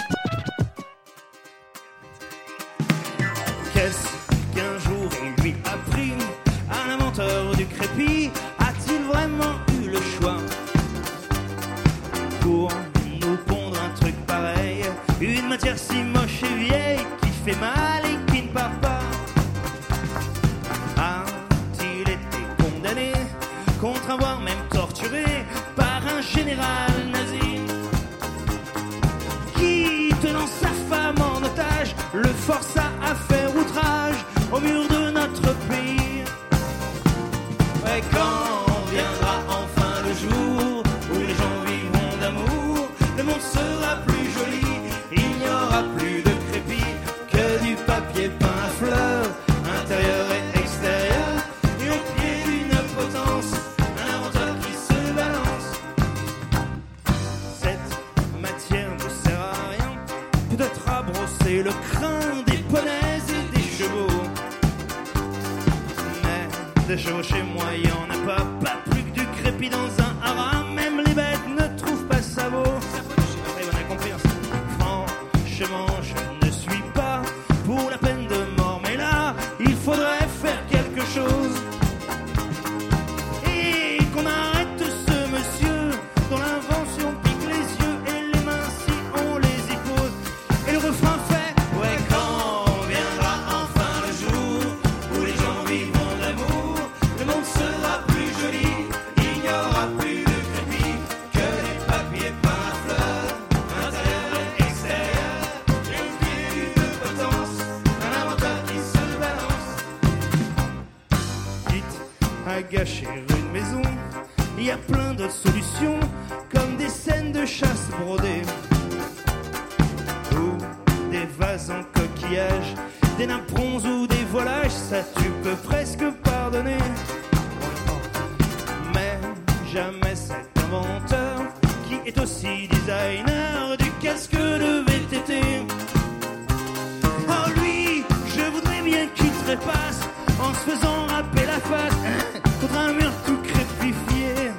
Qu'est-ce qu'un jour on lui a pris à l'inventeur du crépi? A-t-il vraiment eu le choix pour nous pondre un truc pareil? Une matière si moche et vieille qui fait mal et qui ne part pas. A-t-il été condamné, contre voire même torturé par un général nazi qui, tenant sa femme en otage, le força à faire outrage au mur de notre pays? Ouais, quand viendra enfin le jour où les gens vivront d'amour, le monde sera plus joli, il n'y aura plus de crépi que du papier peint à fleurs, intérieur et extérieur, et au pied d'une potence, un inventeur qui se balance. Cette matière ne sert à rien, peut-être à brosser le crin des poneys et des chevaux. Mais des chevaux chez moi, il n'y en a pas plus que du crépi dans un haras. Même les bêtes ne trouvent pas ça beau. On a compris, franchement, je ne suis pas pour la peine de mort, mais là, il faudrait faire quelque chose. Et qu'on arrête ce monsieur dont l'invention pique les yeux et les mains si on les y pose. Et le refrain fait: ouais, quand viendra enfin le jour où les gens vivront d'amour, le monde sera plus joli, il n'y aura plus de crépi que des papiers peints à fleurs, intérieur et extérieur, et au pied d'une potence, un inventeur qui se balance. Quitte à gâcher une maison, il y a plein d'autres solutions, comme des scènes de chasse brodées, ou des vases en coquillage, des napperons ou des volages, ça tu peux presque pardonner. Mais jamais cet inventeur qui est aussi designer du casque de VTT. Oh lui, je voudrais bien qu'il trépasse en se faisant râper la face contre un mur tout crépifié.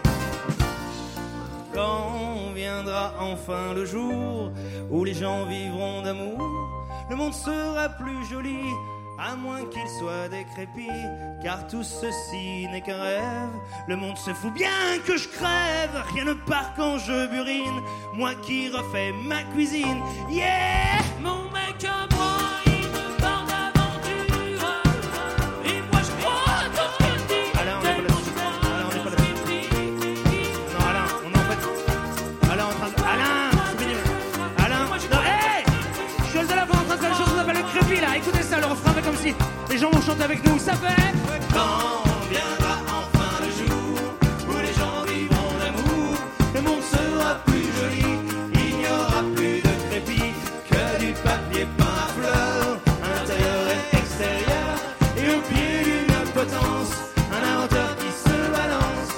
Quand viendra enfin le jour où les gens vivront d'amour, le monde sera plus joli, à moins qu'il soit décrépit, car tout ceci n'est qu'un rêve. Le monde se fout bien que je crève, rien ne part quand je burine, moi qui refais ma cuisine. Yeah, mon mec à moi, il me parle d'aventure, et moi je crois dans ce qu'il dit. Alain, on n'est pas là-dessus. Alain, on n'est pas là-dessus. Non, Alain, on est en fait. Alain, en train de. Alain, c'est pénible. Alain, non, hey, je suis de la voix en train de faire une chose qu'on appelle le crépi là. Écoutez ça, le refrain fait comme si les gens vont chanter avec nous. Ça fait. Quand viendra enfin le jour où les gens vivront d'amour, le monde sera plus joli, il n'y aura plus de crépi que du papier peint à fleurs, intérieur et extérieur, et au pied d'une potence, un inventeur qui se balance.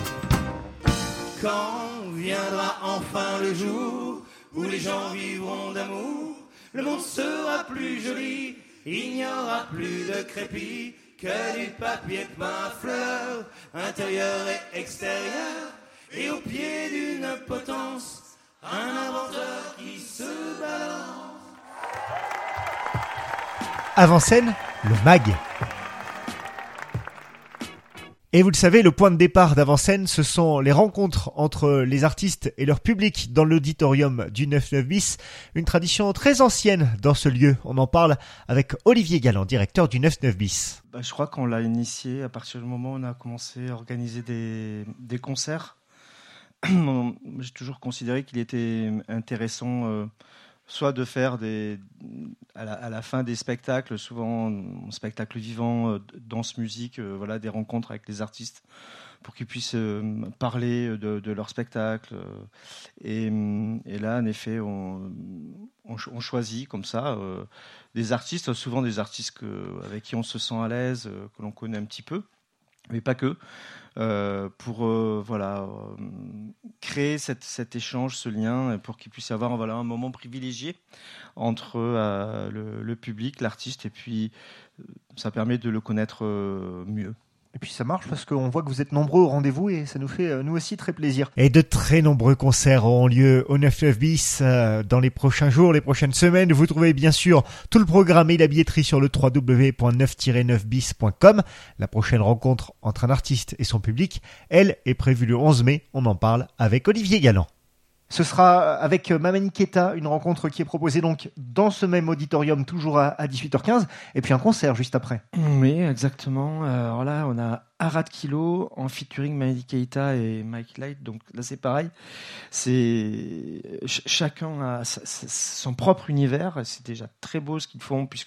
Quand viendra enfin le jour où les gens vivront d'amour, le monde sera plus joli, il n'y aura plus de crépi que du papier peint à fleurs, intérieur et extérieur, et au pied d'une potence, un inventeur qui se balance. Avant-scène, le MAG. Et vous le savez, le point de départ d'Avant-scène, ce sont les rencontres entre les artistes et leur public dans l'auditorium du 9-9 bis. Une tradition très ancienne dans ce lieu. On en parle avec Olivier Galland, directeur du 9-9 bis. Je crois qu'on l'a initié à partir du moment où on a commencé à organiser des concerts. J'ai toujours considéré qu'il était intéressant soit de faire à la fin des spectacles, souvent spectacles vivants, danse, musique, voilà, des rencontres avec les artistes pour qu'ils puissent parler de leur spectacle. Et là, en effet, on choisit comme ça des artistes, souvent des artistes avec qui on se sent à l'aise, que l'on connaît un petit peu, mais pas que. Pour créer cet échange, ce lien, pour qu'il puisse y avoir un moment privilégié entre le public, l'artiste, et puis ça permet de le connaître mieux. Et puis ça marche parce qu'on voit que vous êtes nombreux au rendez-vous et ça nous fait nous aussi très plaisir. Et de très nombreux concerts auront lieu au 9-9 bis dans les prochains jours, les prochaines semaines. Vous trouvez bien sûr tout le programme et la billetterie sur le www.9-9bis.com. La prochaine rencontre entre un artiste et son public, elle, est prévue le 11 mai. On en parle avec Olivier Galland. Ce sera avec Mamani Keita, une rencontre qui est proposée donc dans ce même auditorium, toujours à 18h15, et puis un concert juste après. Oui, exactement. Alors là, on a Arad Kilo en featuring Mamani Keita et Mike Light. Donc là, c'est pareil. Chacun a son propre univers. C'est déjà très beau ce qu'ils font, puisque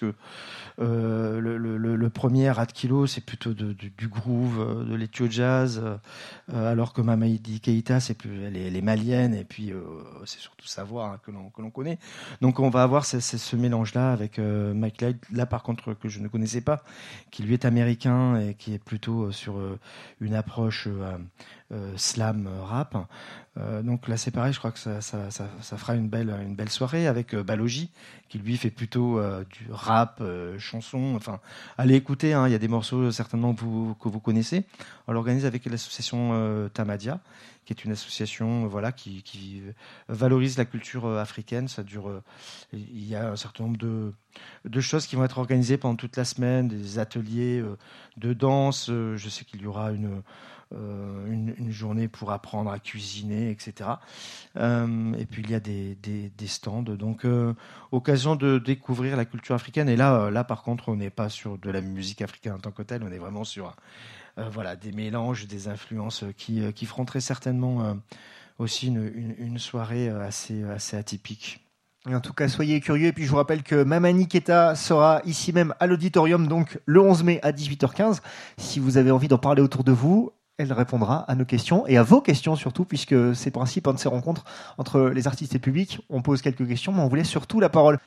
le premier Arad Kilo, c'est plutôt du groove, de l'éthio jazz, alors que Mamani Keita, c'est plus elle est malienne, et puis c'est surtout sa voix que l'on connaît. Donc on va avoir ce mélange-là avec Mike Light, là par contre que je ne connaissais pas, qui lui est américain et qui est plutôt sur une approche slam rap. Donc là c'est pareil, je crois que ça fera une belle soirée avec Balogi, qui lui fait plutôt du rap, chanson. Enfin, allez écouter, il y a des morceaux certainement que vous connaissez. On l'organise avec l'association Tamadia, qui est une association qui valorise la culture africaine. Ça dure, il y a un certain nombre de choses qui vont être organisées pendant toute la semaine, des ateliers de danse. Je sais qu'il y aura une journée pour apprendre à cuisiner, etc. Et puis il y a des stands, donc occasion de découvrir la culture africaine. Et là par contre, on n'est pas sur de la musique africaine en tant que telle, on est vraiment sur des mélanges, des influences qui feront très certainement aussi une soirée assez atypique. Et en tout cas, soyez curieux. Et puis, je vous rappelle que Mamani Keita sera ici même à l'auditorium, donc le 11 mai à 18h15. Si vous avez envie d'en parler autour de vous, elle répondra à nos questions et à vos questions surtout, puisque c'est le principe de ces rencontres entre les artistes et le public. On pose quelques questions, mais on vous laisse surtout la parole.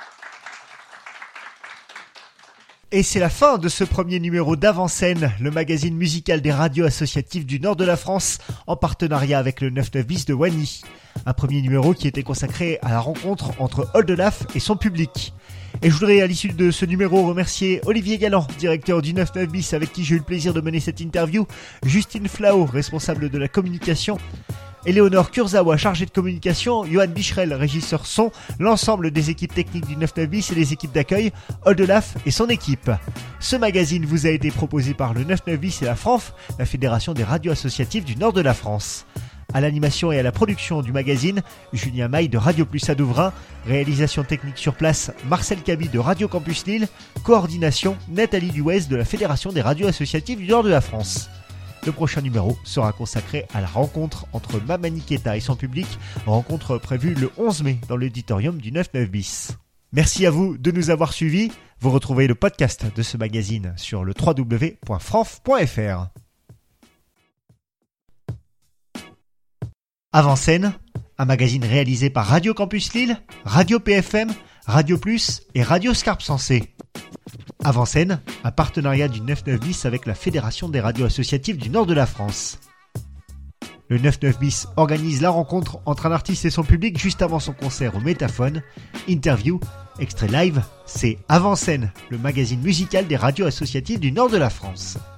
Et c'est la fin de ce premier numéro d'Avant-scène, le magazine musical des radios associatives du nord de la France, en partenariat avec le 9-9 bis de Wany. Un premier numéro qui était consacré à la rencontre entre Oldelaf et son public. Et je voudrais, à l'issue de ce numéro, remercier Olivier Galland, directeur du 9-9 bis, avec qui j'ai eu le plaisir de mener cette interview, Justine Flao, responsable de la communication, Éléonore Kurzawa, chargée de communication, Johan Bicherel, régisseur son, l'ensemble des équipes techniques du 99 bis et les équipes d'accueil, Oldelaf et son équipe. Ce magazine vous a été proposé par le 99 bis et la FRANF, la Fédération des radios associatives du nord de la France. À l'animation et à la production du magazine, Julien Maille de Radio Plus à Douvrin, réalisation technique sur place, Marcel Cabi de Radio Campus Lille, coordination, Nathalie Duez de la Fédération des radios associatives du nord de la France. Le prochain numéro sera consacré à la rencontre entre Mamani Keita et son public, rencontre prévue le 11 mai dans l'auditorium du 99 bis. Merci à vous de nous avoir suivis. Vous retrouvez le podcast de ce magazine sur le www.franf.fr. Avant-scène, un magazine réalisé par Radio Campus Lille, Radio PFM, Radio Plus et Radio Scarpe Sensée. Avant-scène, un partenariat du 99 bis avec la Fédération des radios associatives du nord de la France. Le 99 bis organise la rencontre entre un artiste et son public juste avant son concert au Métaphone. Interview, extrait live, c'est Avant-scène, le magazine musical des radios associatives du nord de la France.